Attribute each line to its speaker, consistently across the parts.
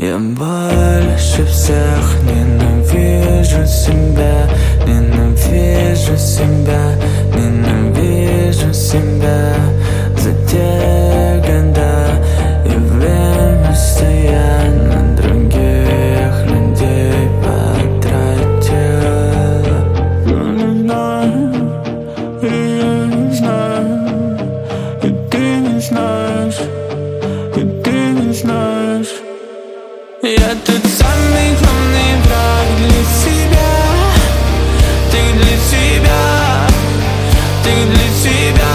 Speaker 1: Я больше всех ненавижу себя, ненавижу себя, ненавижу себя за те года и время, что я на других людей потратил. Но не знаю, и я не знаю, и ты не знаешь, и ты не знаешь. Я тот самый главный враг для себя. Ты для себя, ты для себя.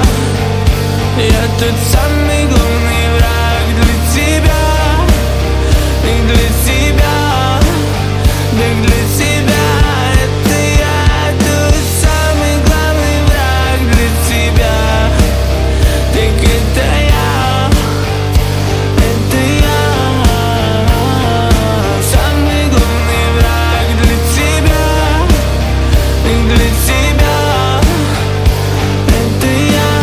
Speaker 1: Я тот самый главный враг для тебя. Ты для себя, ты для себя. Это я тот самый главный враг для тебя. Так это я, это я. Самый главный враг для тебя, для тебя. Это я.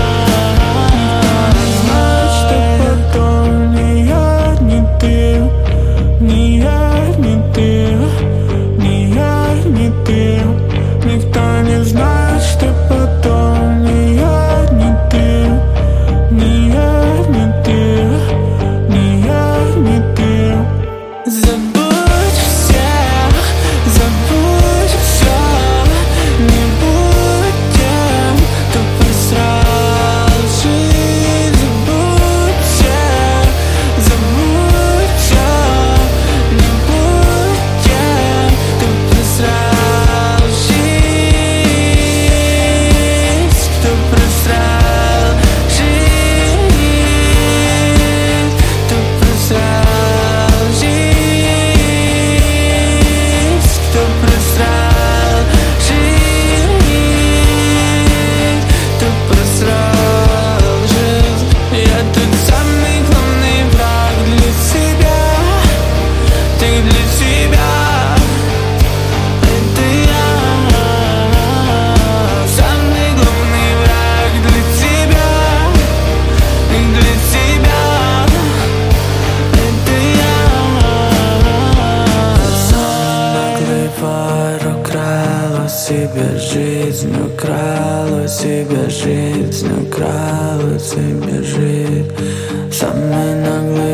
Speaker 1: Знаю, что потом ни я, ни ты, ни я, ни ты, ни я, ни ты. Никто не знает, что потом ни я, ни ты, ни я, ни ты, ни я, ни ты. Забудь всех, забудь все, не будь тем, кто просрал жизнь. Забудь всех, забудь все, не будь тем, кто просрал жизнь, кто просрал жизнь, кто просрал жизнь, кто просрал жизнь, кто просрал жизнь. Я тот самый главный враг для себя. Ты для себя. Это я. Самый главный враг для тебя. Ты для себя. Это я. Наглый вор украл у себя жизнь, украл у себя жизнь, украл у себя жизнь. Самый наглый